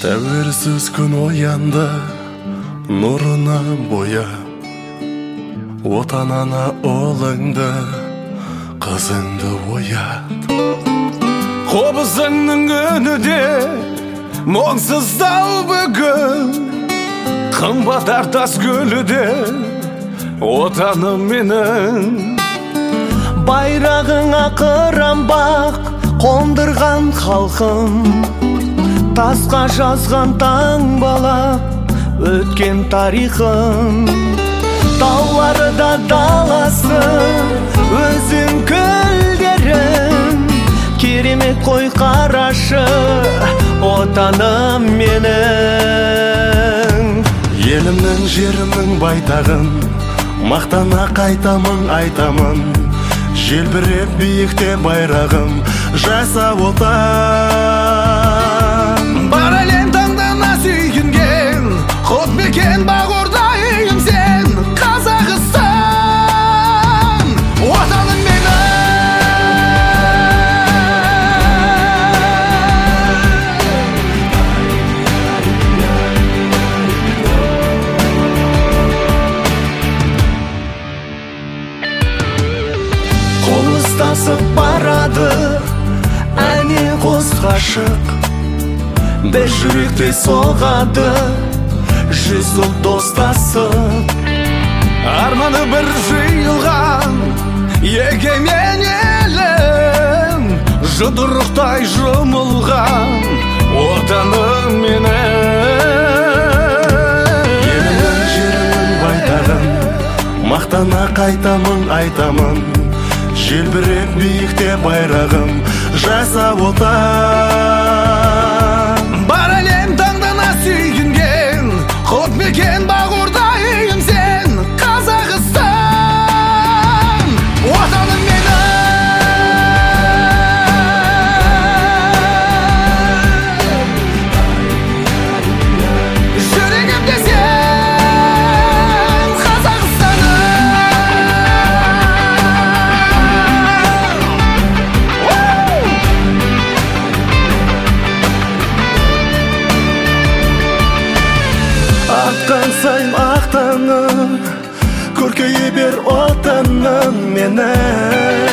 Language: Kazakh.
Тәуелсіз күн оянды, нұрына бояп, отанана ұлыңды, қызыңды оят. Қобызыңның үні де мұңсыздау бүгін, қымбат артас гүлі де отаным менің. Байрағыңа қырамбақ қондырған халқым, тасқа жазған таңбалап өткен тарихым. Таулары да даласы өзің көлдерім, керемет қой қарашы отаным менің. Елімнің жерімнің байтағын мақтана қайтамын айтамын, желбіреп биікте байрағым жаса отан. Бар әлем таңдана сүйінген құт мекен бақ ордайым сен, Қазақстан отаным менің. Қол ұстасып барады әне қос ғашық, бір жүректе соғады жүз ұлт достасып. Арманы бір жиылған егемен елім, жұдырықтай жұмылған отаным менің. Елімнің жерімнің байтағын мақтана қайтамын айтамын, желбіреп биікте байрағым жаса отан. Бар әлем таңдана сүйінген құт мекен бақ ордайым сен, Қазақстан отаным менің. Жүрегімде сен, Қазақстаным. Аққан сайын ақтаңы, көркейе бер отаным менің.